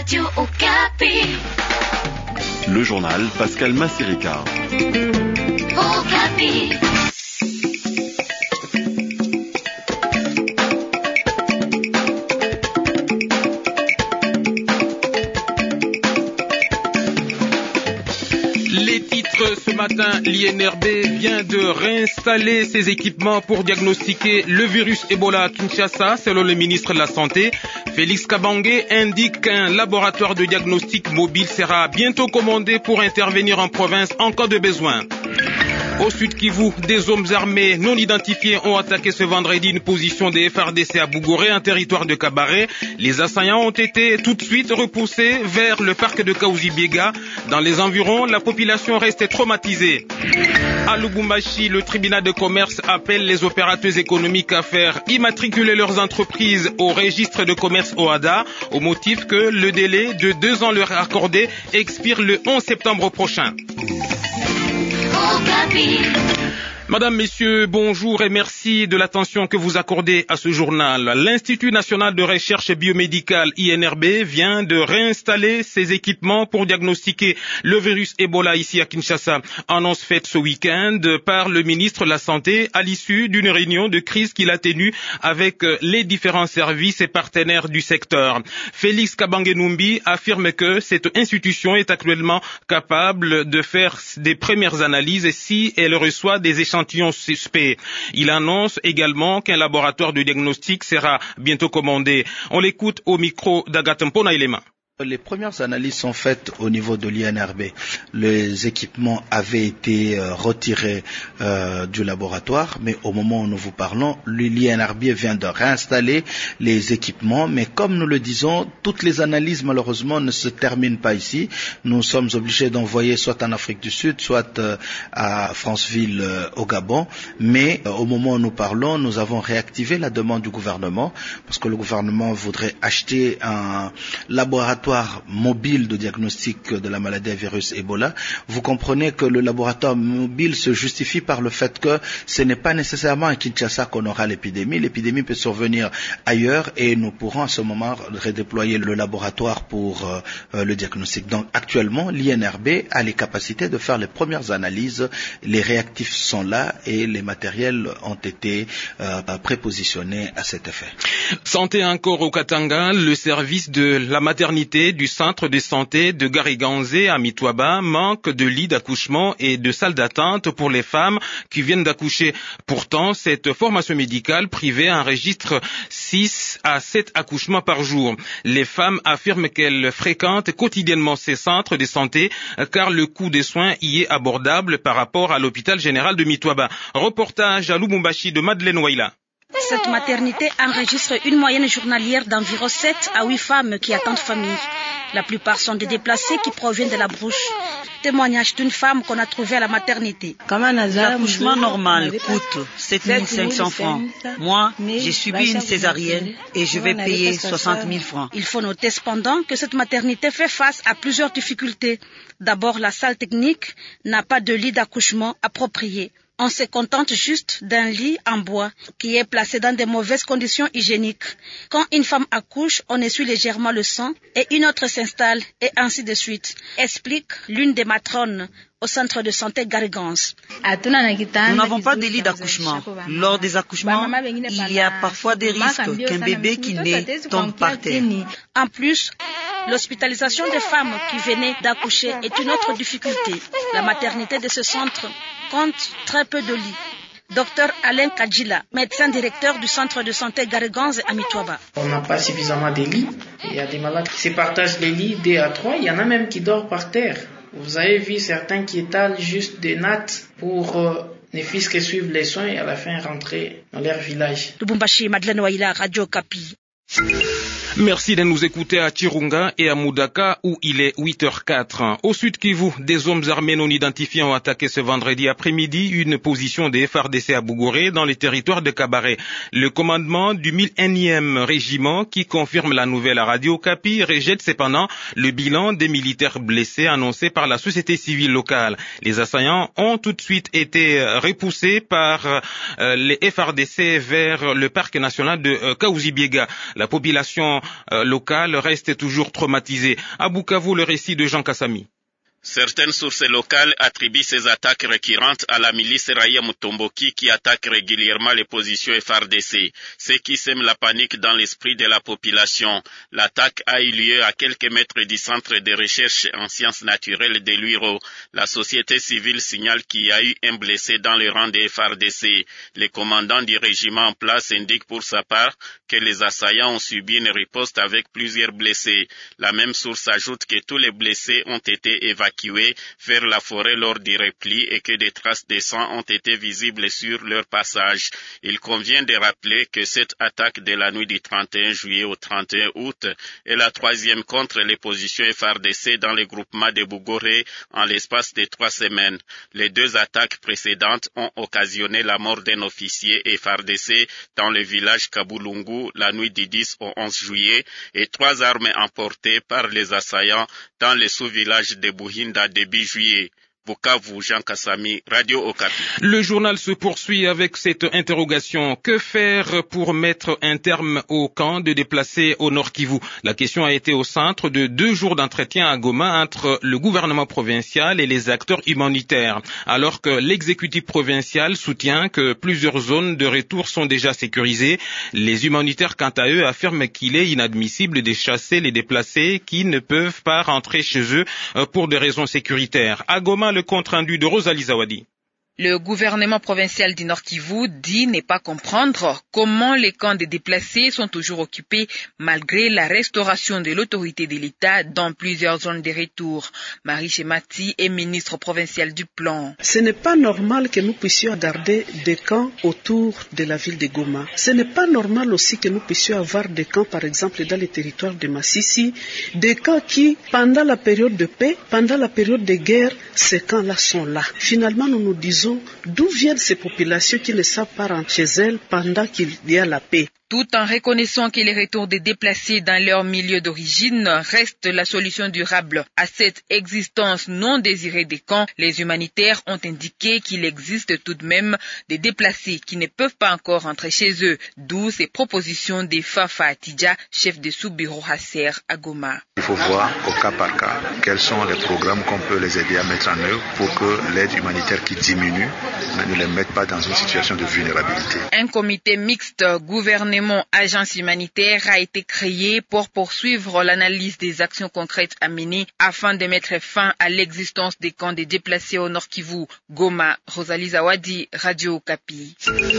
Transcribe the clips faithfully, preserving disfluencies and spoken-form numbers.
Radio Okapi. Le journal Pascal Massirika. Okapi. Les titres ce matin, l'I N R B vient de réinstaller ses équipements pour diagnostiquer le virus Ebola à Kinshasa, selon le ministre de la Santé. Félix Kabange indique qu'un laboratoire de diagnostic mobile sera bientôt commandé pour intervenir en province en cas de besoin. Au Sud Kivu, des hommes armés non identifiés ont attaqué ce vendredi une position des F R D C à Bougouré, un territoire de Kabaré. Les assaillants ont été tout de suite repoussés vers le parc de Kaouzi-Biega. Dans les environs, la population reste traumatisée. À Lubumbashi, le tribunal de commerce appelle les opérateurs économiques à faire immatriculer leurs entreprises au registre de commerce O A D A, au motif que le délai de deux ans leur accordé expire le onze septembre prochain. Madame, Messieurs, bonjour et merci de l'attention que vous accordez à ce journal. L'Institut national de recherche biomédicale I N R B vient de réinstaller ses équipements pour diagnostiquer le virus Ebola ici à Kinshasa. Annonce faite ce week-end par le ministre de la Santé à l'issue d'une réunion de crise qu'il a tenue avec les différents services et partenaires du secteur. Félix Kabange Numbi affirme que cette institution est actuellement capable de faire des premières analyses si elle reçoit des échantillons suspect. Il annonce également qu'un laboratoire de diagnostic sera bientôt commandé. On l'écoute au micro d'Agathempona Ilema. Les premières analyses sont faites au niveau de l'I N R B. Les équipements avaient été euh, retirés euh, du laboratoire, mais au moment où nous vous parlons, l'I N R B vient de réinstaller les équipements. Mais comme nous le disons, toutes les analyses malheureusement ne se terminent pas ici. Nous sommes obligés d'envoyer soit en Afrique du Sud, soit euh, à Franceville euh, au Gabon. Mais euh, au moment où nous parlons, nous avons réactivé la demande du gouvernement, parce que le gouvernement voudrait acheter un laboratoire mobile de diagnostic de la maladie à virus Ebola. Vous comprenez que le laboratoire mobile se justifie par le fait que ce n'est pas nécessairement à Kinshasa qu'on aura l'épidémie. L'épidémie peut survenir ailleurs et nous pourrons à ce moment redéployer le laboratoire pour euh, le diagnostic. Donc actuellement, l'I N R B a les capacités de faire les premières analyses. Les réactifs sont là et les matériels ont été euh, prépositionnés à cet effet. Santé encore au Katanga, le service de la maternité du centre de santé de Gariganzé à Mitwaba manque de lits d'accouchement et de salles d'attente pour les femmes qui viennent d'accoucher. Pourtant, cette formation médicale privée enregistre six à sept accouchements par jour. Les femmes affirment qu'elles fréquentent quotidiennement ces centres de santé car le coût des soins y est abordable par rapport à l'hôpital général de Mitwaba. Reportage à Lubumbashi de Madeleine Waila. Cette maternité enregistre une moyenne journalière d'environ sept à huit femmes qui attendent famille. La plupart sont des déplacés qui proviennent de la brouche. Témoignage d'une femme qu'on a trouvée à la maternité. L'accouchement normal coûte sept mille cinq cents francs. Moi, j'ai subi une césarienne et je vais payer soixante mille francs. Il faut noter cependant que cette maternité fait face à plusieurs difficultés. D'abord, la salle technique n'a pas de lit d'accouchement approprié. On se contente juste d'un lit en bois qui est placé dans de mauvaises conditions hygiéniques. Quand une femme accouche, on essuie légèrement le sang et une autre s'installe et ainsi de suite, explique l'une des matrones au centre de santé Garigance. Nous n'avons pas de lit d'accouchement. Lors des accouchements, il y a parfois des risques qu'un bébé qui naît tombe par terre. En plus, l'hospitalisation des femmes qui venaient d'accoucher est une autre difficulté. La maternité de ce centre compte très peu de lits. Docteur Alain Kadjila, médecin directeur du centre de santé Gariganze à Mitwaba. On n'a pas suffisamment de lits. Il y a des malades qui se partagent les lits deux à trois. Il y en a même qui dorment par terre. Vous avez vu certains qui étalent juste des nattes pour euh, ne fût-ce que suivre les soins et à la fin rentrer dans leur village. Lubumbashi, Madeleine Waila, Radio Okapi. Merci de nous écouter à Chirunga et à Mudaka où il est huit heures quatre. Au Sud Kivu, des hommes armés non identifiés ont attaqué ce vendredi après-midi une position des F R D C à Bougouré dans les territoires de Kabaré. Le commandement du mille unième régiment qui confirme la nouvelle à Radio Okapi rejette cependant le bilan des militaires blessés annoncé par la société civile locale. Les assaillants ont tout de suite été repoussés par euh, les F R D C vers le parc national de euh, Kaouzi-Biega. La population euh, locale reste toujours traumatisée. À Bukavu, le récit de Jean Kassami. Certaines sources locales attribuent ces attaques récurrentes à la milice Raia Mutomboki qui attaque régulièrement les positions F A R D C, ce qui sème la panique dans l'esprit de la population. L'attaque a eu lieu à quelques mètres du centre de recherche en sciences naturelles de Luiro. La société civile signale qu'il y a eu un blessé dans les rangs des F A R D C. Le commandant du régiment en place indique pour sa part que les assaillants ont subi une riposte avec plusieurs blessés. La même source ajoute que tous les blessés ont été évacués vers la forêt lors du repli et que des traces de sang ont été visibles sur leur passage. Il convient de rappeler que cette attaque de la nuit du trente et un juillet au trente et un août est la troisième contre les positions F A R D C dans le groupement de Bougoré en l'espace de trois semaines. Les deux attaques précédentes ont occasionné la mort d'un officier F A R D C dans le village Kabulungu la nuit du dix au onze juillet et trois armes emportées par les assaillants dans le sous-village de Bouhin début juillet. Bukavu, Jean Kassami, Radio Okapi. Le journal se poursuit avec cette interrogation. Que faire pour mettre un terme au camp de déplacés au Nord Kivu? La question a été au centre de deux jours d'entretien à Goma entre le gouvernement provincial et les acteurs humanitaires. Alors que l'exécutif provincial soutient que plusieurs zones de retour sont déjà sécurisées, les humanitaires, quant à eux, affirment qu'il est inadmissible de chasser les déplacés qui ne peuvent pas rentrer chez eux pour des raisons sécuritaires. À Goma, le compte-rendu de Rosalie Zawadi. Le gouvernement provincial du Nord Kivu dit ne pas comprendre comment les camps des déplacés sont toujours occupés malgré la restauration de l'autorité de l'État dans plusieurs zones de retour. Marie Chemati est ministre provinciale du plan. Ce n'est pas normal que nous puissions garder des camps autour de la ville de Goma. Ce n'est pas normal aussi que nous puissions avoir des camps, par exemple, dans les territoires de Massissi, des camps qui, pendant la période de paix, pendant la période de guerre, ces camps-là sont là. Finalement, nous nous disons d'où viennent ces populations qui ne savent pas rentrer chez elles pendant qu'il y a la paix. Tout en reconnaissant que les retours des déplacés dans leur milieu d'origine reste la solution durable à cette existence non désirée des camps, les humanitaires ont indiqué qu'il existe tout de même des déplacés qui ne peuvent pas encore rentrer chez eux, d'où ces propositions des Fafa Atidja, chef de sous-bureau Hasser à Goma. Il faut voir au cas par cas quels sont les programmes qu'on peut les aider à mettre en œuvre pour que l'aide humanitaire qui diminue ne les mette pas dans une situation de vulnérabilité. Un comité mixte gouvernement agence humanitaire a été créé pour poursuivre l'analyse des actions concrètes à mener afin de mettre fin à l'existence des camps des déplacés au Nord Kivu. Goma, Rosalie Zawadi, Radio Okapi.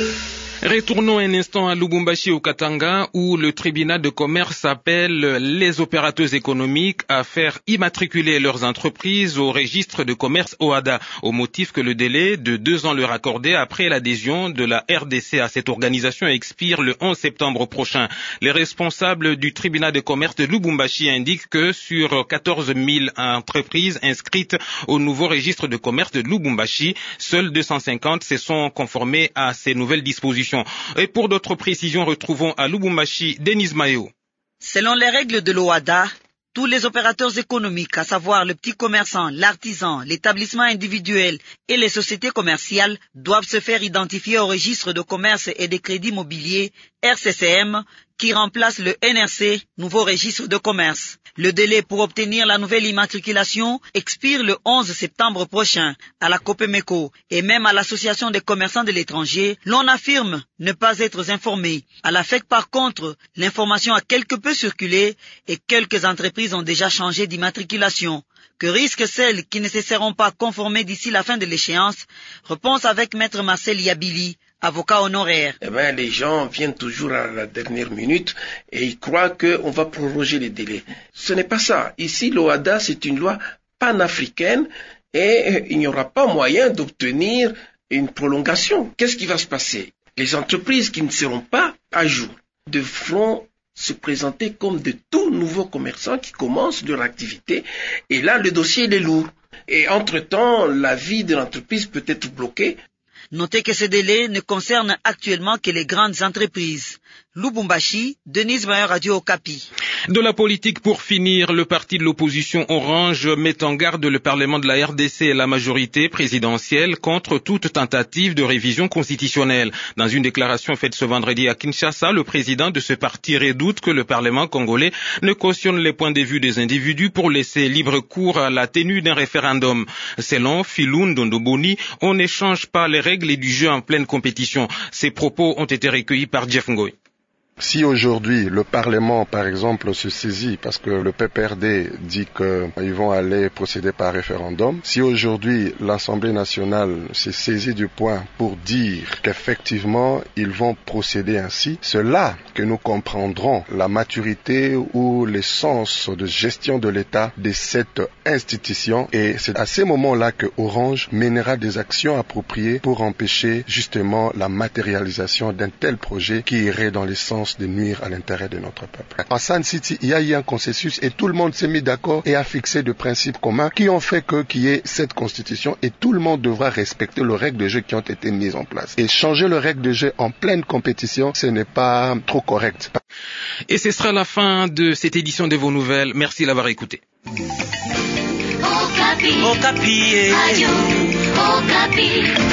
Retournons un instant à Lubumbashi au Katanga où le tribunal de commerce appelle les opérateurs économiques à faire immatriculer leurs entreprises au registre de commerce O A D A au motif que le délai de deux ans leur accordé après l'adhésion de la R D C à cette organisation expire le onze septembre prochain. Les responsables du tribunal de commerce de Lubumbashi indiquent que sur quatorze mille entreprises inscrites au nouveau registre de commerce de Lubumbashi, seules deux cent cinquante se sont conformées à ces nouvelles dispositions. Et pour d'autres précisions, retrouvons à Lubumbashi Denise Mayo. Selon les règles de l'O A D A, tous les opérateurs économiques, à savoir le petit commerçant, l'artisan, l'établissement individuel et les sociétés commerciales, doivent se faire identifier au registre de commerce et des crédits mobiliers R C C M qui remplace le N R C, nouveau registre de commerce. Le délai pour obtenir la nouvelle immatriculation expire le onze septembre prochain. À la Copemeco et même à l'Association des commerçants de l'étranger, l'on affirme ne pas être informé. À la F E C, par contre, l'information a quelque peu circulé et quelques entreprises ont déjà changé d'immatriculation. Que risquent celles qui ne se seront pas conformées d'ici la fin de l'échéance? Réponse avec Maître Marcel Yabili, avocat honoraire. Eh ben, les gens viennent toujours à la dernière minute et ils croient qu'on va proroger les délais. Ce n'est pas ça. Ici, l'O A D A, c'est une loi panafricaine et il n'y aura pas moyen d'obtenir une prolongation. Qu'est-ce qui va se passer? Les entreprises qui ne seront pas à jour devront se présenter comme de tout nouveaux commerçants qui commencent leur activité. Et là, le dossier, il est lourd. Et entre-temps, la vie de l'entreprise peut être bloquée. Notez que ce délai ne concerne actuellement que les grandes entreprises. Lubumbashi, Denise Mayer, Radio Okapi. De la politique pour finir, le parti de l'opposition Orange met en garde le Parlement de la R D C et la majorité présidentielle contre toute tentative de révision constitutionnelle. Dans une déclaration faite ce vendredi à Kinshasa, le président de ce parti redoute que le Parlement congolais ne cautionne les points de vue des individus pour laisser libre cours à la tenue d'un référendum. Selon Filou Ndondoboni, on n'échange pas les règles du jeu en pleine compétition. Ces propos ont été recueillis par Jeff Ngoy. Si aujourd'hui le Parlement, par exemple, se saisit parce que le P P R D dit qu'ils vont aller procéder par référendum, si aujourd'hui l'Assemblée nationale s'est saisie du point pour dire qu'effectivement ils vont procéder ainsi, c'est là que nous comprendrons la maturité ou l'essence de gestion de l'État de cette institution, et c'est à ces moments-là que Orange mènera des actions appropriées pour empêcher justement la matérialisation d'un tel projet qui irait dans le sens de nuire à l'intérêt de notre peuple. À Sun City, il y a eu un consensus et tout le monde s'est mis d'accord et a fixé des principes communs qui ont fait que qu'il y ait cette constitution, et tout le monde devra respecter les règles de jeu qui ont été mises en place. Et changer les règles de jeu en pleine compétition, ce n'est pas trop correct. Et ce sera la fin de cette édition de vos nouvelles. Merci d'avoir écouté. Okapi. Okapi. Radio Okapi.